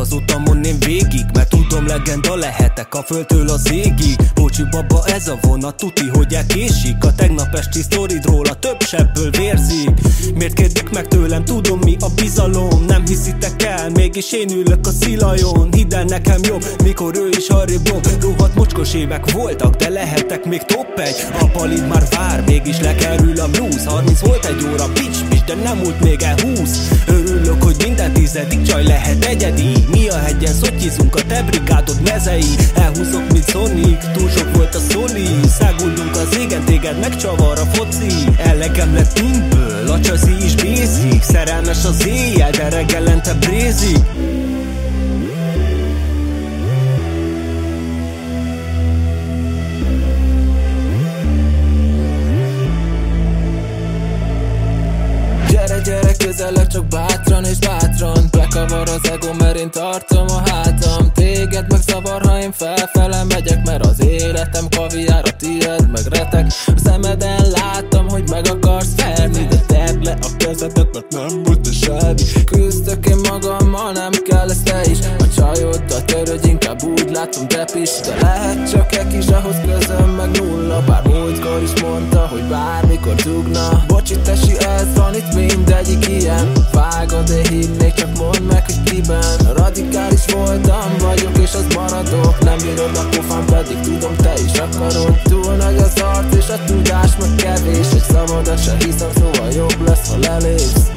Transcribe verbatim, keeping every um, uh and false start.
az utamon én végig, mert tudom, legenda lehetek a földtől az égig. Bocsi baba, ez a vonat tuti, hogy elkésik. A tegnap esti sztoridról a több sebből vérzik. Miért kérdik meg tőlem, tudom mi a bizalom? Nem hiszitek el, mégis én ülök a szilajon. Hidd el nekem jobb, mikor ő is arrébb dob. Rohadt mocskos évek voltak, de lehetek még top egy. A palid már vár, mégis lekerül a blues. Harminc volt egy óra, pics, pics, de nem múlt még el húsz. Örülök, hogy minden tizedik csaj lehet egyedi. Mi a hegyen szotyizunk, a te brigádod mezei. Elhúzok, mint Sonic, túl sok volt a szoli. Száguldunk az égen, téged megcsavar a foci. Elegem lett imből, a csaszi is basic. Szerelmes az éjjel, de reggelente brézik. Gyere, gyere közelebb, csak bátran és bátran. Bekavar az ego, mert én tartom a hátam. Téged meg zavar, ha én felfele megyek, mert az életem kaviár, a tiéd meg retek. A szemeden láttam, hogy meg akarsz verni, de tedd le a kezedet, mert nem volt a semmi. Küzdök én magammal, nem kell ez te is. A csajoddal törődj, inkább úgy látom depis. De lehet csak egy kis, ahhoz közöm meg nulla. Bár múltkor is mondta, hogy bármikor dugna. Bocsi tesi, ez van itt mindegyik ilyen. Vágod, én hinnék, csak mondd meg, hogy kiben. Radikális voltam, vagyok és az maradok. Nem bírod a pofám, pedig tudom, te is akarod. Túl nagy az arc és a tudás meg kevés. Egy szabadat se hiszem, szóval jobb lesz, ha lelépsz.